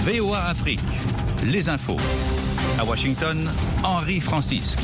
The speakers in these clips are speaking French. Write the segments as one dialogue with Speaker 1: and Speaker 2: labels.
Speaker 1: VOA Afrique, les infos. À Washington, Henri Francisque.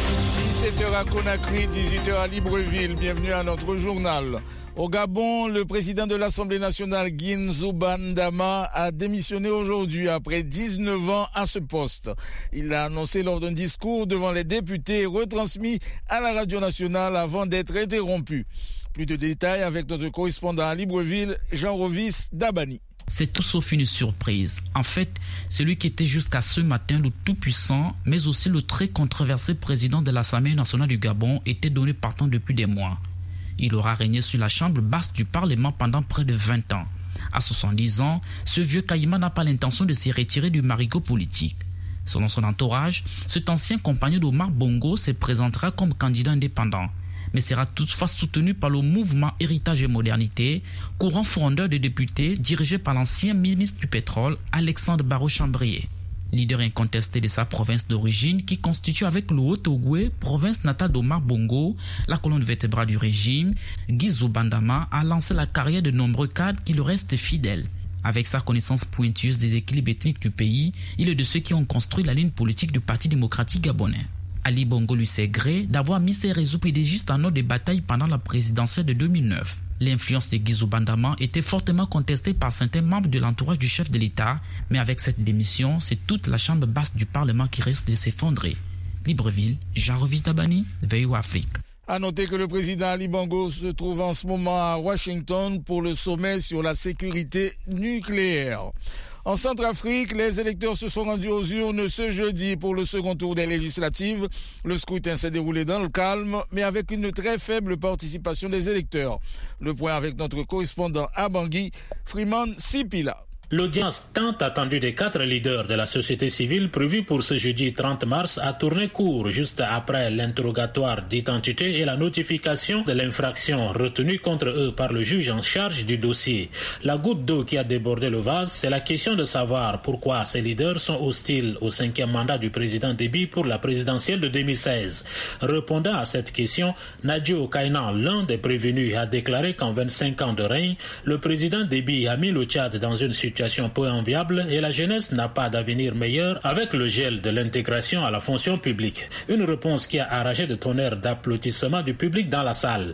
Speaker 2: 17h à Conakry, 18h à Libreville. Bienvenue à notre journal. Au Gabon, le président de l'Assemblée nationale, Guinzouban Dama, a démissionné aujourd'hui après 19 ans à ce poste. Il l'a annoncé lors d'un discours devant les députés retransmis à la radio nationale avant d'être interrompu. Plus de détails avec notre correspondant à Libreville, Jean-Rovis Dabani.
Speaker 3: C'est tout sauf une surprise. En fait, celui qui était jusqu'à ce matin le tout-puissant, mais aussi le très controversé président de l'Assemblée nationale du Gabon, était donné partant depuis des mois. Il aura régné sur la chambre basse du Parlement pendant près de 20 ans. À 70 ans, ce vieux caïman n'a pas l'intention de s'y retirer du marigot politique. Selon son entourage, cet ancien compagnon d'Omar Bongo se présentera comme candidat indépendant, mais sera toutefois soutenu par le mouvement Héritage et Modernité, courant frondeur de députés dirigé par l'ancien ministre du Pétrole, Alexandre Barrot-Chambrier. Leader incontesté de sa province d'origine qui constitue avec le Haut-Ogooué, province natale d'Omar Bongo, la colonne vertébrale du régime, Guinzouban Dama a lancé la carrière de nombreux cadres qui lui restent fidèles. Avec sa connaissance pointueuse des équilibres ethniques du pays, il est de ceux qui ont construit la ligne politique du Parti démocratique gabonais. Ali Bongo lui sait gré d'avoir mis ses réseaux pédégistes en ordre de bataille pendant la présidentielle de 2009. L'influence de Guinzouban Dama était fortement contestée par certains membres de l'entourage du chef de l'État, mais avec cette démission, c'est toute la chambre basse du Parlement qui risque de s'effondrer. Libreville, Jean-Rovis Dabani, VOA Afrique.
Speaker 2: À noter que le président Ali Bongo se trouve en ce moment à Washington pour le sommet sur la sécurité nucléaire. En Centrafrique, les électeurs se sont rendus aux urnes ce jeudi pour le second tour des législatives. Le scrutin s'est déroulé dans le calme, mais avec une très faible participation des électeurs. Le point avec notre correspondant à Bangui, Freeman Sipila.
Speaker 4: L'audience tant attendue des 4 leaders de la société civile prévue pour ce jeudi 30 mars a tourné court juste après l'interrogatoire d'identité et la notification de l'infraction retenue contre eux par le juge en charge du dossier. La goutte d'eau qui a débordé le vase, c'est la question de savoir pourquoi ces leaders sont hostiles au 5e mandat du président Déby pour la présidentielle de 2016. Répondant à cette question, Nadio Kainan, l'un des prévenus, a déclaré qu'en 25 ans de règne, le président Déby a mis le Tchad dans une situation peu enviable et la jeunesse n'a pas d'avenir meilleur avec le gel de l'intégration à la fonction publique. Une réponse qui a arraché de tonnerres d'applaudissements du public dans la salle.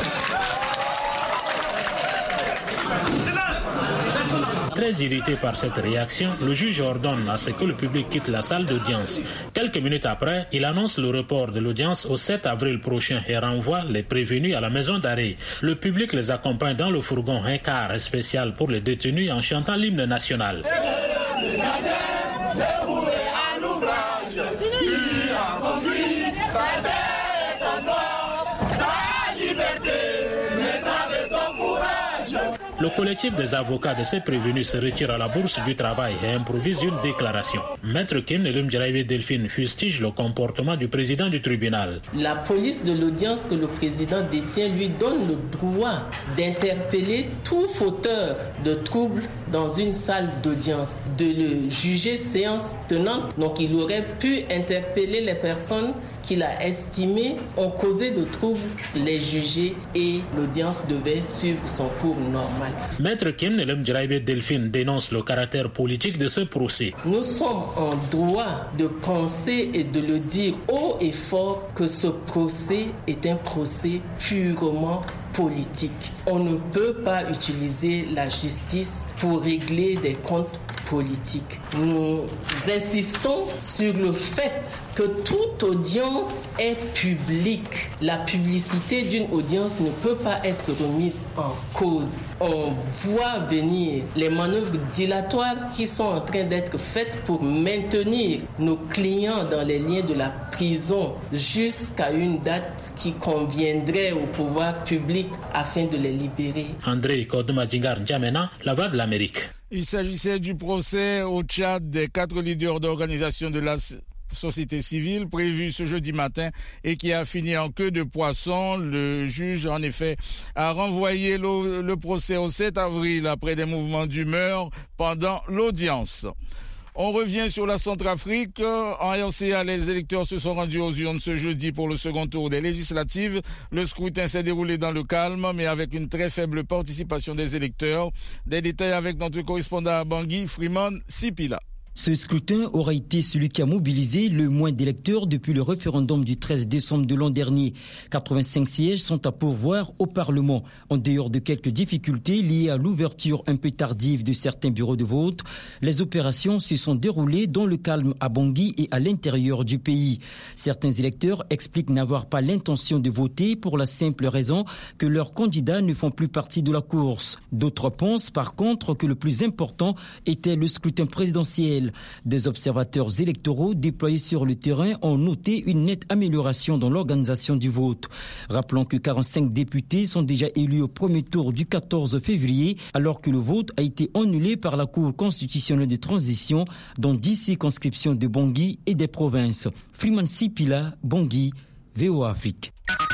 Speaker 4: Très irrité par cette réaction, le juge ordonne à ce que le public quitte la salle d'audience. Quelques minutes après, il annonce le report de l'audience au 7 avril prochain et renvoie les prévenus à la maison d'arrêt. Le public les accompagne dans le fourgon, un car spécial pour les détenus en chantant l'hymne national. Le collectif des avocats de ces prévenus se retire à la bourse du travail et improvise une déclaration. Maître Kim Elum-Djaraïbe Delphine fustige le comportement du président du tribunal.
Speaker 5: La police de l'audience que le président détient lui donne le droit d'interpeller tout fauteur de troubles dans une salle d'audience, de le juger séance tenante. Donc il aurait pu interpeller les personnes qu'il a estimées ont causé de troubles, les juger et l'audience devait suivre son cours normal.
Speaker 4: Maître Kim Elum-Djaraïbe Delphine dénonce le caractère politique de ce procès.
Speaker 5: Nous sommes en droit de penser et de le dire haut et fort que ce procès est un procès purement politique. On ne peut pas utiliser la justice pour régler des comptes politiques. Nous insistons sur le fait que toute audience est publique. La publicité d'une audience ne peut pas être remise en cause. On voit venir les manœuvres dilatoires qui sont en train d'être faites pour maintenir nos clients dans les liens de la prison jusqu'à une date qui conviendrait au pouvoir public afin de les libérer.
Speaker 4: André Kodoumadjingar N'Djamena, la voix de l'Amérique.
Speaker 2: Il s'agissait du procès au Tchad des 4 leaders d'organisation de la société civile prévu ce jeudi matin et qui a fini en queue de poisson. Le juge, en effet, a renvoyé le procès au 7 avril après des mouvements d'humeur pendant l'audience. On revient sur la Centrafrique. En RCA, les électeurs se sont rendus aux urnes ce jeudi pour le second tour des législatives. Le scrutin s'est déroulé dans le calme, mais avec une très faible participation des électeurs. Des détails avec notre correspondant à Bangui, Freeman Sipila.
Speaker 6: Ce scrutin aura été celui qui a mobilisé le moins d'électeurs depuis le référendum du 13 décembre de l'an dernier. 85 sièges sont à pourvoir au Parlement. En dehors de quelques difficultés liées à l'ouverture un peu tardive de certains bureaux de vote, les opérations se sont déroulées dans le calme à Bangui et à l'intérieur du pays. Certains électeurs expliquent n'avoir pas l'intention de voter pour la simple raison que leurs candidats ne font plus partie de la course. D'autres pensent par contre que le plus important était le scrutin présidentiel. Des observateurs électoraux déployés sur le terrain ont noté une nette amélioration dans l'organisation du vote. Rappelons que 45 députés sont déjà élus au premier tour du 14 février, alors que le vote a été annulé par la Cour constitutionnelle de transition dans 10 circonscriptions de Bangui et des provinces. Freeman Sipila, Bangui, VOA Afrique.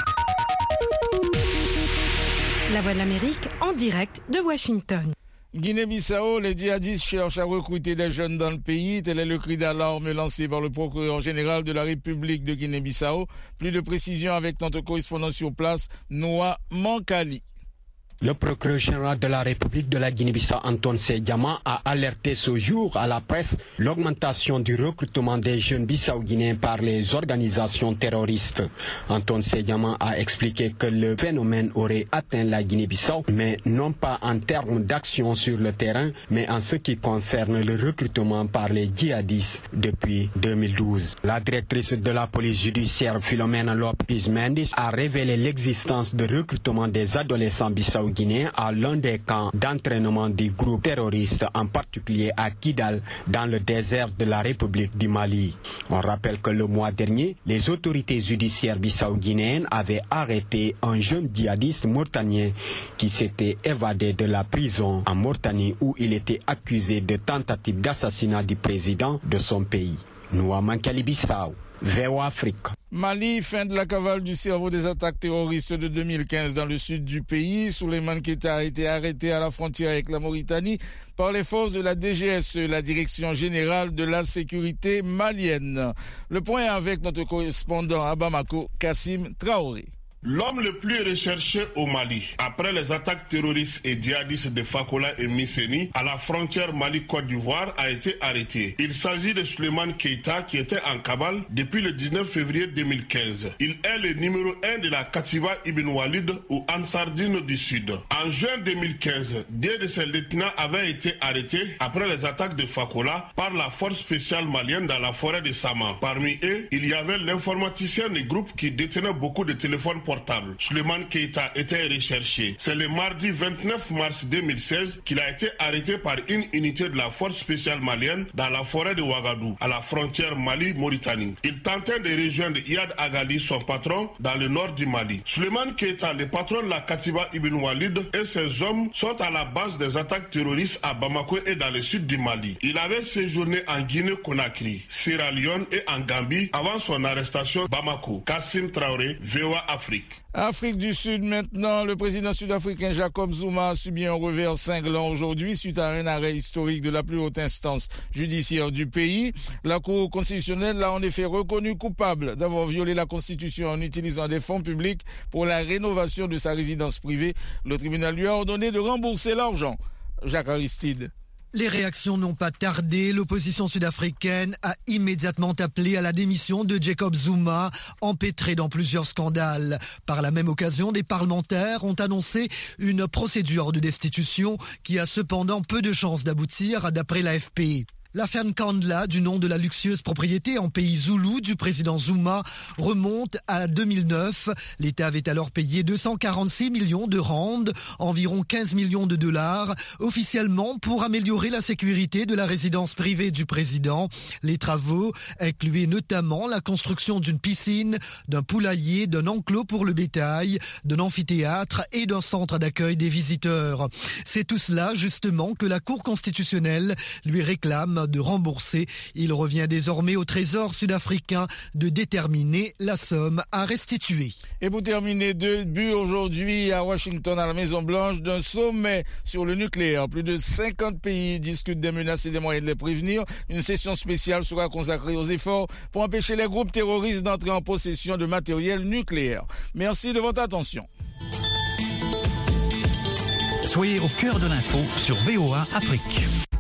Speaker 7: La Voix de l'Amérique en direct de Washington.
Speaker 2: Guinée-Bissau, les djihadistes cherchent à recruter des jeunes dans le pays. Tel est le cri d'alarme lancé par le procureur général de la République de Guinée-Bissau. Plus de précisions avec notre correspondant sur place, Noah Mankali.
Speaker 8: Le procureur général de la République de la Guinée-Bissau, Antoine Seydiama, a alerté ce jour à la presse l'augmentation du recrutement des jeunes bissau-guinéens par les organisations terroristes. Antoine Seydiama a expliqué que le phénomène aurait atteint la Guinée-Bissau, mais non pas en termes d'action sur le terrain, mais en ce qui concerne le recrutement par les djihadistes depuis 2012. La directrice de la police judiciaire, Philomena Lopez Mendes, a révélé l'existence de recrutement des adolescents bissau-guinéens à l'un des camps d'entraînement du groupe terroriste, en particulier à Kidal, dans le désert de la République du Mali. On rappelle que le mois dernier, les autorités judiciaires bissau-guinéennes avaient arrêté un jeune djihadiste mauritanien qui s'était évadé de la prison en Mauritanie où il était accusé de tentative d'assassinat du président de son pays. Noah Mankali Bissau, VOA Afrique.
Speaker 2: Mali, fin de la cavale du cerveau des attaques terroristes de 2015 dans le sud du pays. Souleymane Keita a été arrêté à la frontière avec la Mauritanie par les forces de la DGSE, la Direction Générale de la Sécurité malienne. Le point avec notre correspondant à Bamako, Kassim Traoré.
Speaker 9: L'homme le plus recherché au Mali, après les attaques terroristes et djihadistes de Fakola et Misseni à la frontière Mali-Côte d'Ivoire, a été arrêté. Il s'agit de Souleymane Keita qui était en cavale depuis le 19 février 2015. Il est le numéro 1 de la Katiba Ibn Walid ou Ansardine du Sud. En juin 2015, deux de ses lieutenants avaient été arrêtés après les attaques de Fakola par la force spéciale malienne dans la forêt de Sama. Parmi eux, il y avait l'informaticien du groupe qui détenait beaucoup de téléphones portable. Souleymane Keita était recherché. C'est le mardi 29 mars 2016 qu'il a été arrêté par une unité de la force spéciale malienne dans la forêt de Ouagadougou, à la frontière Mali-Mauritanie. Il tentait de rejoindre Iyad Agali, son patron, dans le nord du Mali. Souleymane Keita, le patron de la Katiba Ibn Walid, et ses hommes sont à la base des attaques terroristes à Bamako et dans le sud du Mali. Il avait séjourné en Guinée-Conakry, Sierra Leone et en Gambie avant son arrestation à Bamako. Kassim Traoré, VOA Afrique.
Speaker 2: Afrique du Sud maintenant, le président sud-africain Jacob Zuma a subi un revers cinglant aujourd'hui suite à un arrêt historique de la plus haute instance judiciaire du pays. La Cour constitutionnelle l'a en effet reconnu coupable d'avoir violé la Constitution en utilisant des fonds publics pour la rénovation de sa résidence privée. Le tribunal lui a ordonné de rembourser l'argent. Jacques Aristide.
Speaker 10: Les réactions n'ont pas tardé. L'opposition sud-africaine a immédiatement appelé à la démission de Jacob Zuma, empêtré dans plusieurs scandales. Par la même occasion, des parlementaires ont annoncé une procédure de destitution qui a cependant peu de chances d'aboutir, d'après l'AFP. L'affaire Nkandla, du nom de la luxueuse propriété en pays zoulou du président Zuma, remonte à 2009. L'État avait alors payé 246 millions de rands, environ 15 millions de dollars, officiellement pour améliorer la sécurité de la résidence privée du président. Les travaux incluaient notamment la construction d'une piscine, d'un poulailler, d'un enclos pour le bétail, d'un amphithéâtre et d'un centre d'accueil des visiteurs. C'est tout cela, justement, que la Cour constitutionnelle lui réclame somme de rembourser. Il revient désormais au Trésor sud-africain de déterminer la somme à restituer.
Speaker 2: Et pour terminer, début aujourd'hui à Washington, à la Maison-Blanche, d'un sommet sur le nucléaire. Plus de 50 pays discutent des menaces et des moyens de les prévenir. Une session spéciale sera consacrée aux efforts pour empêcher les groupes terroristes d'entrer en possession de matériel nucléaire. Merci de votre attention.
Speaker 1: Soyez au cœur de l'info sur VOA Afrique.